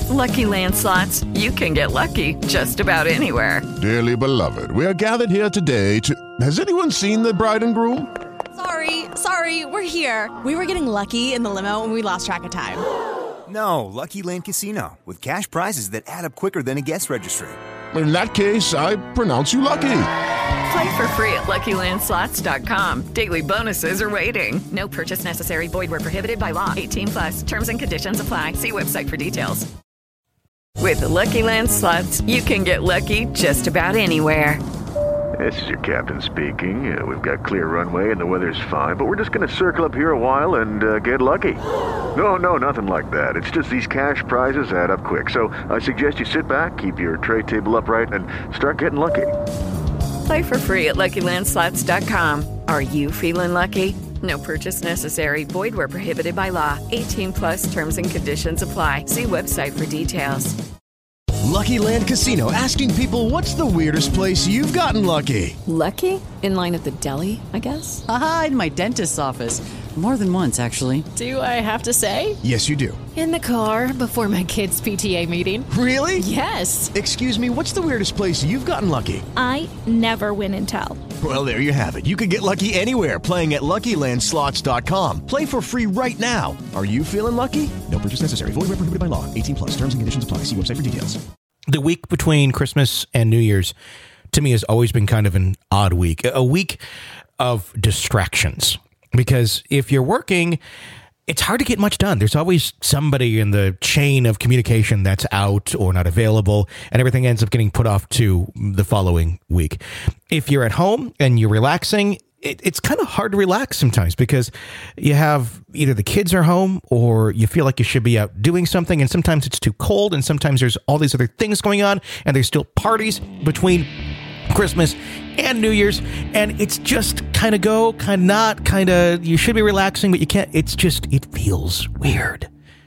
Lucky Land Slots, you can get lucky just about anywhere. Dearly beloved, we are gathered here today to... Has anyone seen the bride and groom? Sorry, we're here. We were getting lucky in the limo and we lost track of time. No, Lucky Land Casino, with cash prizes that add up quicker than a guest registry. In that case, I pronounce you lucky. Play for free at LuckyLandSlots.com. Daily bonuses are waiting. No purchase necessary. Void where prohibited by law. 18+. Terms and conditions apply. See website for details. With the Lucky Land Slots, you can get lucky just about anywhere. This is your captain speaking. We've got clear runway and the weather's fine, but we're just going to circle up here a while and get lucky. No, nothing like that. It's just these cash prizes add up quick. So I suggest you sit back, keep your tray table upright, and start getting lucky. Play for free at LuckyLandSlots.com. Are you feeling lucky? No purchase necessary. Void where prohibited by law. 18+ terms and conditions apply. See website for details. Lucky Land Casino, asking people, what's the weirdest place you've gotten lucky? Lucky? In line at the deli, I guess? Aha, in my dentist's office. More than once, actually. Do I have to say? Yes, you do. In the car before my kids' PTA meeting. Really? Yes. Excuse me, what's the weirdest place you've gotten lucky? I never win and tell. Well, there you have it. You can get lucky anywhere, playing at LuckyLandSlots.com. Play for free right now. Are you feeling lucky? No purchase necessary. Void where prohibited by law. 18+. Terms and conditions apply. See website for details. The week between Christmas and New Year's, to me, has always been kind of an odd week. A week of distractions. Because if you're working, it's hard to get much done. There's always somebody in the chain of communication that's out or not available, and everything ends up getting put off to the following week. If you're at home and you're relaxing, it's kind of hard to relax sometimes because you have either the kids are home or you feel like you should be out doing something, and sometimes it's too cold, and sometimes there's all these other things going on, and there's still parties between Christmas and New Year's, and it's just kind of go, kind of not, kind of, you should be relaxing, but you can't. It feels weird.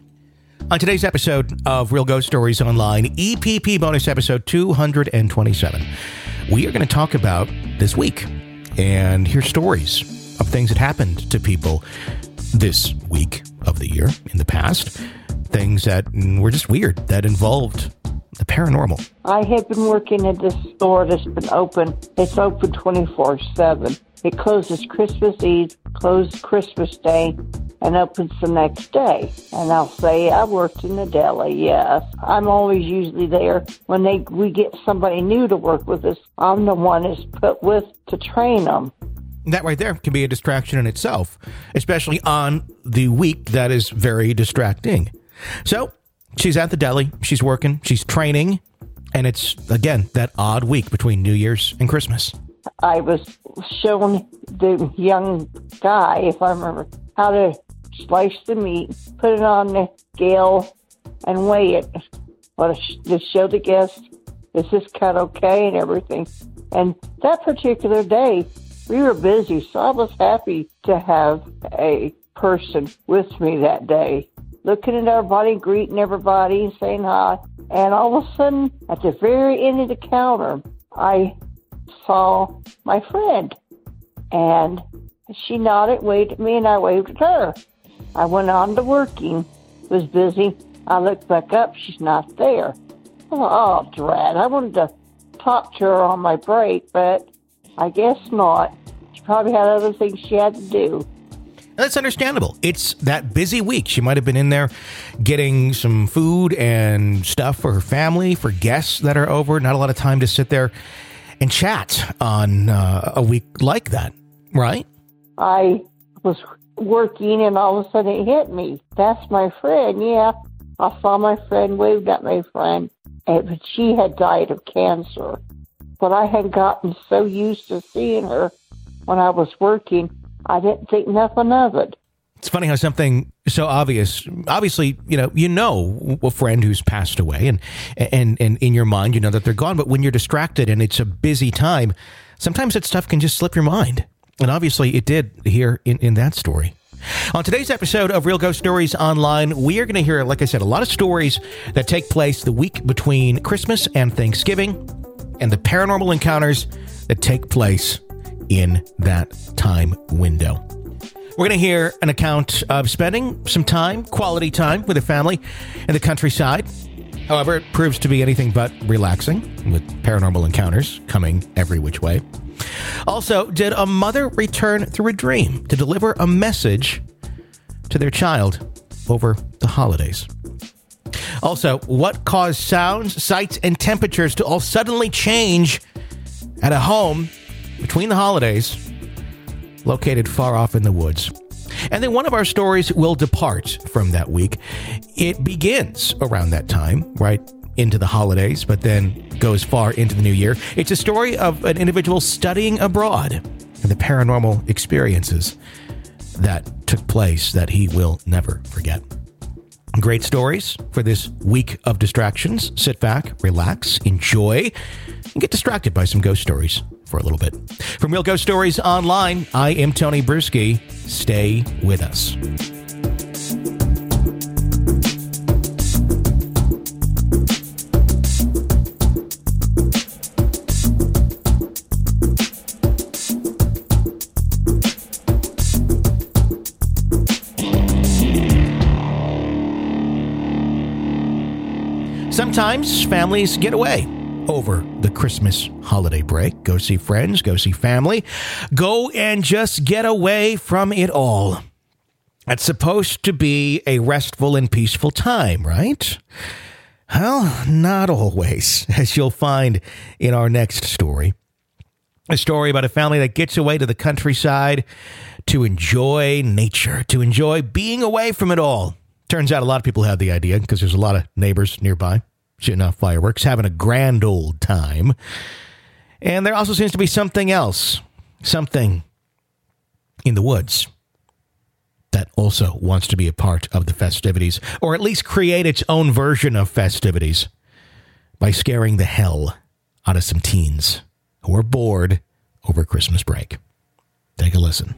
On today's episode of Real Ghost Stories Online, EPP bonus episode 227, we are going to talk about this week and hear stories of things that happened to people this week of the year in the past, things that were just weird, that involved the paranormal. I have been working at this store that's been open. It's open 24/7. It closes Christmas Eve, closes Christmas Day, and opens the next day. And I'll say I worked in the deli, yes. I'm always usually there. When we get somebody new to work with us, I'm the one that's put with to train them. That right there can be a distraction in itself, especially on the week that is very distracting. So she's at the deli, she's working, she's training, and it's, again, that odd week between New Year's and Christmas. I was showing the young guy, if I remember, how to slice the meat, put it on the scale, and weigh it. To show the guests, is this cut okay and everything. And that particular day, we were busy, so I was happy to have a person with me that day, looking at everybody, greeting everybody, saying hi. And all of a sudden, at the very end of the counter, I saw my friend. And she nodded, waved at me, and I waved at her. I went on to working, was busy. I looked back up, she's not there. Oh, drat. I wanted to talk to her on my break, but I guess not. She probably had other things she had to do. That's understandable. It's that busy week. She might have been in there getting some food and stuff for her family, for guests that are over. Not a lot of time to sit there and chat on a week like that, right? I was working and all of a sudden it hit me. That's my friend, yeah. I saw my friend, waved at my friend, but she had died of cancer. But I had gotten so used to seeing her when I was working, I didn't think nothing of it. It's funny how something so obviously, you know a friend who's passed away, and in your mind, you know that they're gone. But when you're distracted and it's a busy time, sometimes that stuff can just slip your mind. And obviously it did here in that story. On today's episode of Real Ghost Stories Online, we are going to hear, like I said, a lot of stories that take place the week between Christmas and Thanksgiving, and the paranormal encounters that take place in that time window. We're going to hear an account of spending some time, quality time with a family in the countryside. However, it proves to be anything but relaxing, with paranormal encounters coming every which way. Also, did a mother return through a dream to deliver a message to their child over the holidays? Also, what caused sounds, sights, and temperatures to all suddenly change at a home between the holidays located far off in the woods? And then one of our stories will depart from that week. It begins around that time, right into the holidays, but then goes far into the new year. It's a story of an individual studying abroad and the paranormal experiences that took place that he will never forget. Great stories for this week of distractions. Sit back, relax, enjoy, and get distracted by some ghost stories for a little bit. From Real Ghost Stories Online, I am Tony Bruschi. Stay with us. Sometimes families get away over the Christmas holiday break. Go see friends, go see family, go and just get away from it all. It's supposed to be a restful and peaceful time, right? Well, not always, as you'll find in our next story. A story about a family that gets away to the countryside to enjoy nature, to enjoy being away from it all. Turns out a lot of people have the idea because there's a lot of neighbors nearby shooting off fireworks, having a grand old time. And there also seems to be something else, something in the woods that also wants to be a part of the festivities, or at least create its own version of festivities by scaring the hell out of some teens who are bored over Christmas break. Take a listen.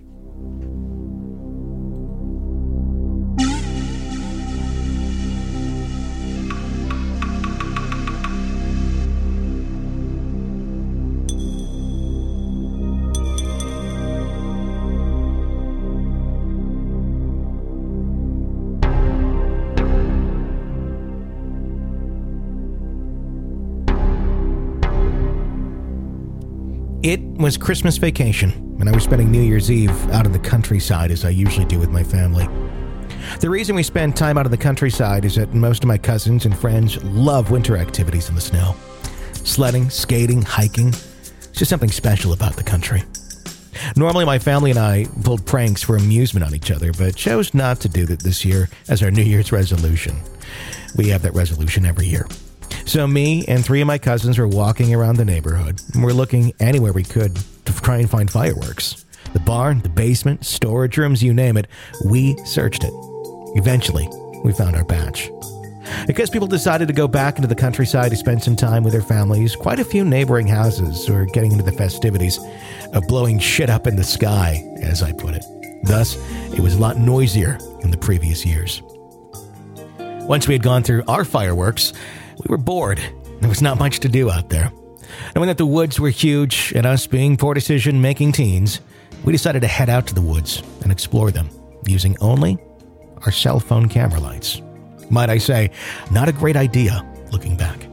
It was Christmas vacation, and I was spending New Year's Eve out in the countryside as I usually do with my family. The reason we spend time out in the countryside is that most of my cousins and friends love winter activities in the snow. Sledding, skating, hiking. It's just something special about the country. Normally, my family and I pulled pranks for amusement on each other, but chose not to do that this year as our New Year's resolution. We have that resolution every year. So me and 3 of my cousins were walking around the neighborhood, and we're looking anywhere we could to try and find fireworks. The barn, the basement, storage rooms, you name it, we searched it. Eventually, we found our batch. Because people decided to go back into the countryside to spend some time with their families, quite a few neighboring houses were getting into the festivities of blowing shit up in the sky, as I put it. Thus, it was a lot noisier than the previous years. Once we had gone through our fireworks, we were bored. There was not much to do out there. Knowing that the woods were huge and us being poor decision-making teens, we decided to head out to the woods and explore them using only our cell phone camera lights. Might I say, not a great idea looking back.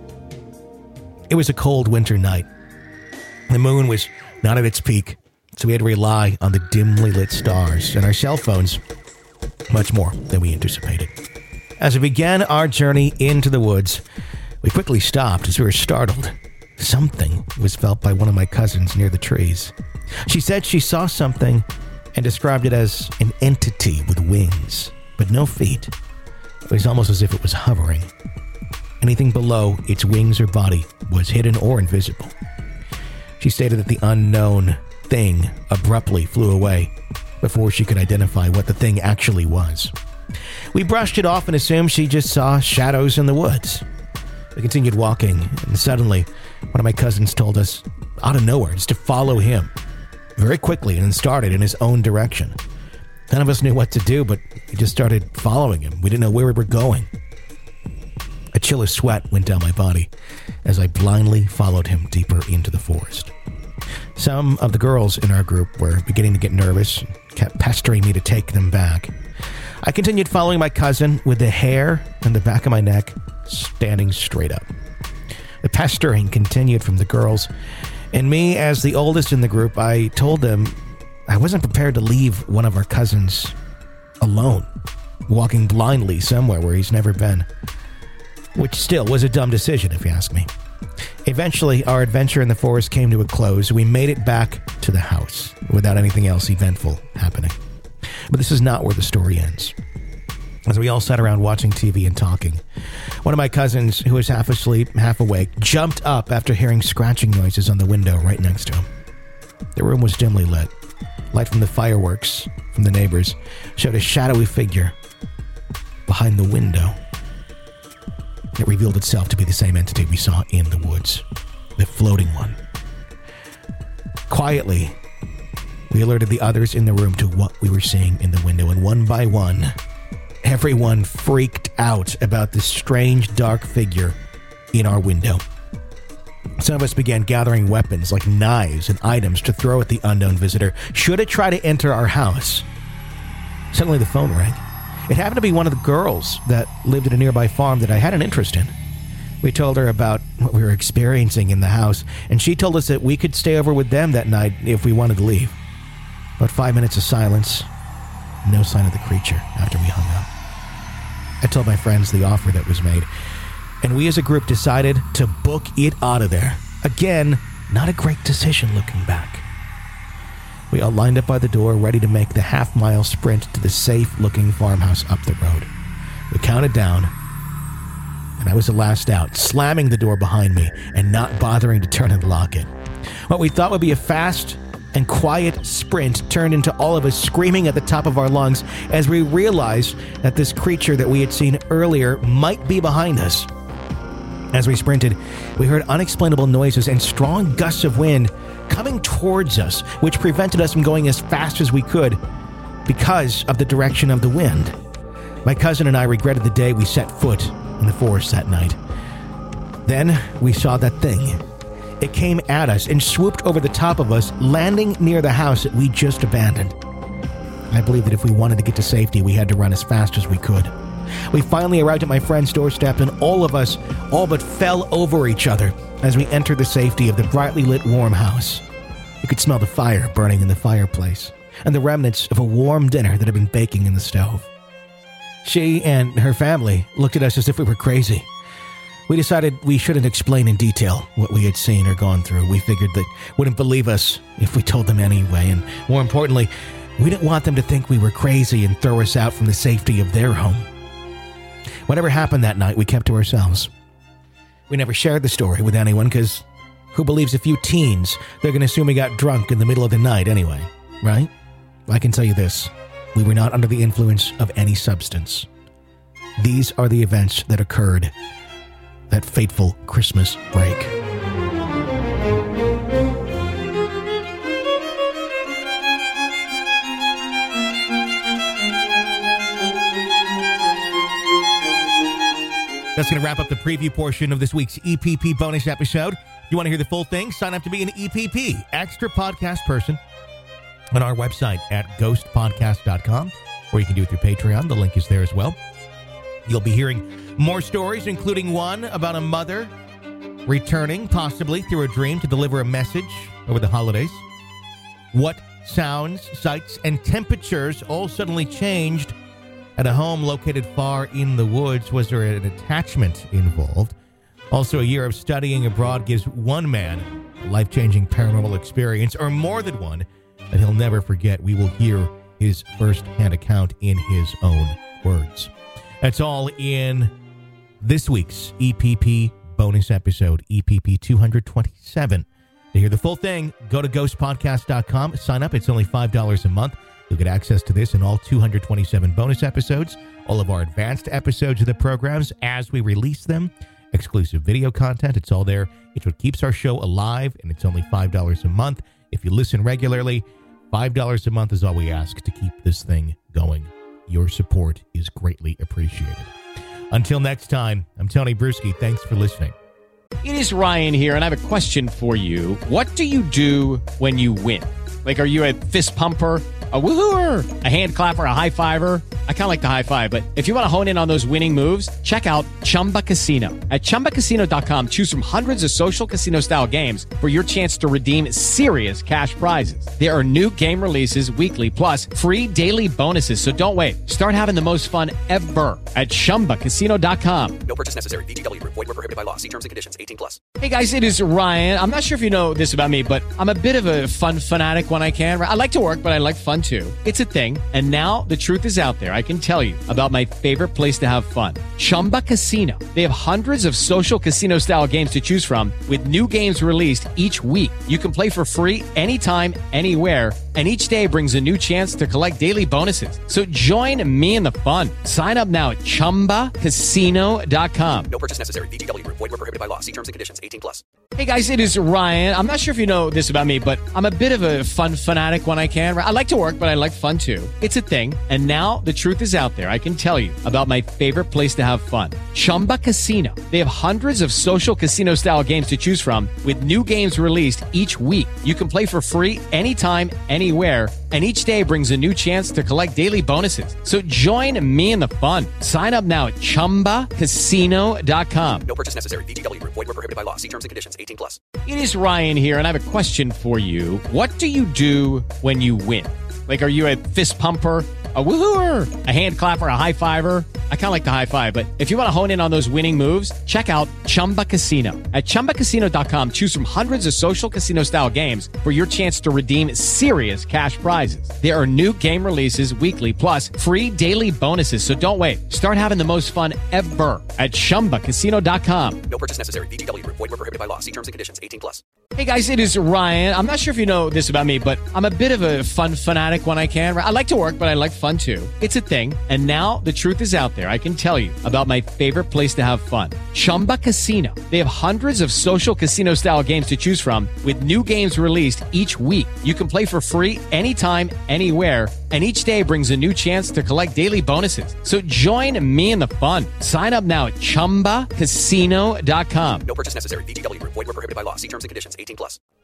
It was a cold winter night. The moon was not at its peak, so we had to rely on the dimly lit stars and our cell phones much more than we anticipated. As we began our journey into the woods, we quickly stopped as we were startled. Something was felt by one of my cousins near the trees. She said she saw something and described it as an entity with wings, but no feet. It was almost as if it was hovering. Anything below its wings or body was hidden or invisible. She stated that the unknown thing abruptly flew away before she could identify what the thing actually was. We brushed it off and assumed she just saw shadows in the woods. We continued walking, and suddenly, one of my cousins told us, out of nowhere, just to follow him, very quickly, and started in his own direction. None of us knew what to do, but we just started following him. We didn't know where we were going. A chill of sweat went down my body as I blindly followed him deeper into the forest. Some of the girls in our group were beginning to get nervous and kept pestering me to take them back. I continued following my cousin with the hair on the back of my neck standing straight up. The pestering continued from the girls, and me, as the oldest in the group, I told them I wasn't prepared to leave one of our cousins alone, walking blindly somewhere where he's never been, which still was a dumb decision, if you ask me. Eventually, our adventure in the forest came to a close. We made it back to the house without anything else eventful happening. But this is not where the story ends. As we all sat around watching TV and talking, one of my cousins, who was half asleep, half awake, jumped up after hearing scratching noises on the window right next to him. The room was dimly lit. Light from the fireworks from the neighbors showed a shadowy figure behind the window. It revealed itself to be the same entity we saw in the woods, the floating one. Quietly, we alerted the others in the room to what we were seeing in the window, and one by one, everyone freaked out about this strange, dark figure in our window. Some of us began gathering weapons like knives and items to throw at the unknown visitor should it try to enter our house. Suddenly the phone rang. It happened to be one of the girls that lived at a nearby farm that I had an interest in. We told her about what we were experiencing in the house, and she told us that we could stay over with them that night if we wanted to leave. About 5 minutes of silence, no sign of the creature after we hung up. I told my friends the offer that was made, and we as a group decided to book it out of there. Again, not a great decision looking back. We all lined up by the door, ready to make the half-mile sprint to the safe-looking farmhouse up the road. We counted down, and I was the last out, slamming the door behind me and not bothering to turn and lock it. What we thought would be a fast and quiet sprint turned into all of us screaming at the top of our lungs as we realized that this creature that we had seen earlier might be behind us. As we sprinted, we heard unexplainable noises and strong gusts of wind coming towards us, which prevented us from going as fast as we could because of the direction of the wind. My cousin and I regretted the day we set foot in the forest that night. Then we saw that thing. It came at us and swooped over the top of us, landing near the house that we just abandoned. I believe that if we wanted to get to safety, we had to run as fast as we could. We finally arrived at my friend's doorstep, and all of us all but fell over each other as we entered the safety of the brightly lit warm house. You could smell the fire burning in the fireplace and the remnants of a warm dinner that had been baking in the stove. She and her family looked at us as if we were crazy. We decided we shouldn't explain in detail what we had seen or gone through. We figured they wouldn't believe us if we told them anyway, and more importantly, we didn't want them to think we were crazy and throw us out from the safety of their home. Whatever happened that night, we kept to ourselves. We never shared the story with anyone because who believes a few teens? They're going to assume we got drunk in the middle of the night anyway, right? I can tell you this. We were not under the influence of any substance. These are the events that occurred that fateful Christmas break. That's going to wrap up the preview portion of this week's EPP bonus episode. You want to hear the full thing? Sign up to be an EPP, extra podcast person, on our website at ghostpodcast.com, or you can do it through Patreon. The link is there as well. You'll be hearing more stories, including one about a mother returning, possibly through a dream, to deliver a message over the holidays. What sounds, sights, and temperatures all suddenly changed at a home located far in the woods? Was there an attachment involved? Also, a year of studying abroad gives one man a life-changing paranormal experience, or more than one, that he'll never forget. We will hear his first-hand account in his own words. That's all in this week's EPP bonus episode, EPP 227. To hear the full thing, go to ghostpodcast.com. Sign up. It's only $5 a month. You'll get access to this and all 227 bonus episodes, all of our advanced episodes of the programs as we release them, exclusive video content. It's all there. It's what keeps our show alive, and it's only $5 a month. If you listen regularly, $5 a month is all we ask to keep this thing going. Your support is greatly appreciated. Until next time, I'm Tony Bruschi. Thanks for listening. It is Ryan here, and I have a question for you. What do you do when you win? Like, are you a fist pumper, a woo-hooer, a hand clapper, a high fiver? I kind of like the high five, but if you want to hone in on those winning moves, check out Chumba Casino. At ChumbaCasino.com, choose from hundreds of social casino style games for your chance to redeem serious cash prizes. There are new game releases weekly, plus free daily bonuses. So don't wait. Start having the most fun ever at ChumbaCasino.com. No purchase necessary. VGW Group. Void where prohibited by law. See terms and conditions. 18+. Hey guys, it is Ryan. I'm not sure if you know this about me, but I'm a bit of a fun fanatic when I can. I like to work, but I like fun too. It's a thing. And now the truth is out there. I can tell you about my favorite place to have fun. Chumba Casino. They have hundreds of social casino style games to choose from with new games released each week. You can play for free anytime, anywhere, and each day brings a new chance to collect daily bonuses. So join me in the fun. Sign up now at ChumbaCasino.com. No purchase necessary. VGW Group. Void where prohibited by law. See terms and conditions. 18+. Hey guys, it is Ryan. I'm not sure if you know this about me, but I'm a bit of a fun fanatic when I can. I like to work, but I like fun too. It's a thing. And now the truth is out there. I can tell you about my favorite place to have fun. Chumba Casino. They have hundreds of social casino style games to choose from with new games released each week. You can play for free anytime, anywhere, and each day brings a new chance to collect daily bonuses. So join me in the fun. Sign up now at ChumbaCasino.com. No purchase necessary. VGW Group. Void where prohibited by law. See terms and conditions. 18+. It is Ryan here, and I have a question for you. What do you do when you win? Like, are you a fist pumper, a woohooer, a hand clapper, a high fiver? I kind of like the high five, but if you want to hone in on those winning moves, check out Chumba Casino. At ChumbaCasino.com, choose from hundreds of social casino style games for your chance to redeem serious cash prizes. There are new game releases weekly, plus free daily bonuses. So don't wait. Start having the most fun ever at ChumbaCasino.com. No purchase necessary. VGW Group. Void where prohibited by law. See terms and conditions. 18+. Hey guys, it is Ryan. I'm not sure if you know this about me, but I'm a bit of a fun fanatic when I can. I like to work, but I like fun too. It's a thing. And now the truth is out there. I can tell you about my favorite place to have fun. Chumba Casino. They have hundreds of social casino style games to choose from with new games released each week. You can play for free anytime, anywhere, and each day brings a new chance to collect daily bonuses. So join me in the fun. Sign up now at ChumbaCasino.com. No purchase necessary. VGW Group. Void where prohibited by law. See terms and conditions. 18+.